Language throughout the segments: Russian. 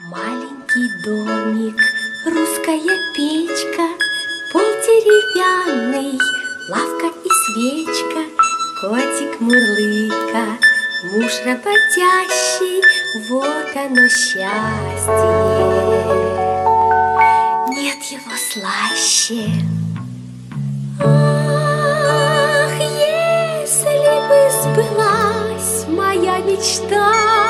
Маленький домик, русская печка, пол деревянный, лавка и свечка, котик мурлыка, муж работящий, вот оно счастье. Нет его слаще. Ах, если бы сбылась моя мечта,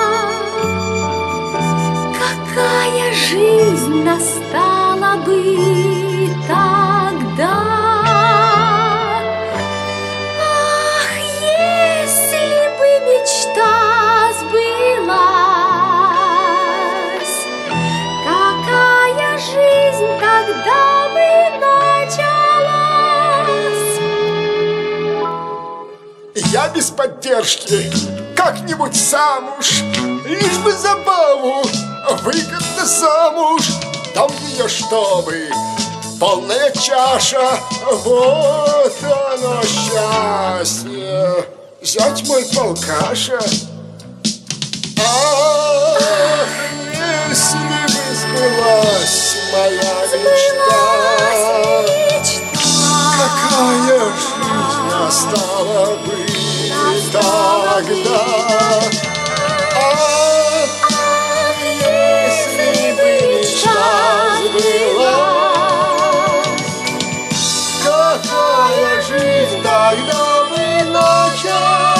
какая жизнь настала бы тогда! Ах, если бы мечта сбылась, какая жизнь тогда бы началась! Я без поддержки как-нибудь сам уж, лишь бы забаву, выгодно замуж. Там ее чтобы полная чаша, вот оно счастье. Зять мой полкаша. Ах, если бы сбылась моя мечта, какая жизнь настала бы тогда! Ах, если бы мечта сбылась, какая жизнь тогда бы началась!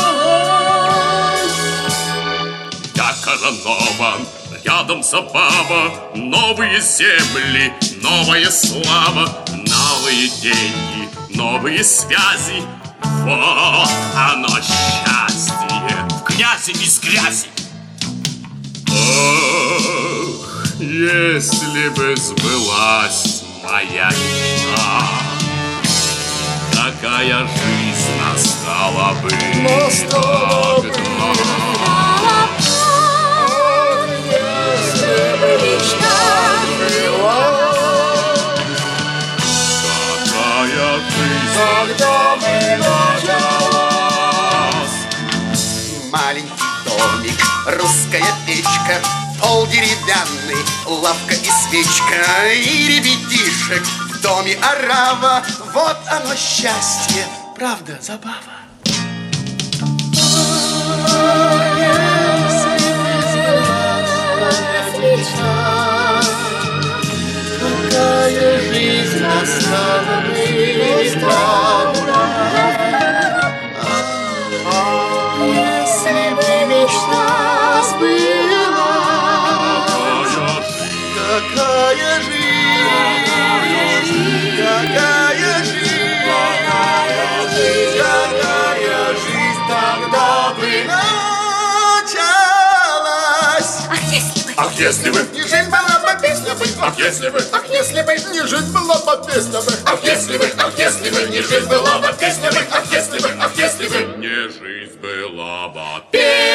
Я коронован, рядом забава, новые земли, новая слава, новые деньги, новые связи. Вот оно счастье, в грязи без грязи. Ах, если бы сбылась моя мечта, какая жизнь настала бы тогда. Если бы мечта сбылась, какая жизнь тогда бы началась! Маленький домик, русская печка, пол деревянный, лавка и свечка, и ребятишек в доме орава. Вот оно счастье, правда, забава. Какая жизнь настала бы тогда! Если бы мечта сбылась, какая жизнь, какая жизнь, какая жизнь тогда бы началась! Ах, если бы! Ах, если бы, Не жизнь была бы, песня бы! ах, если бы, Ах, если бы не жизнь была бы, песня бы! ах, если бы, не жизнь была бы, песня бы, ах, если бы, не жизнь была бы, песня.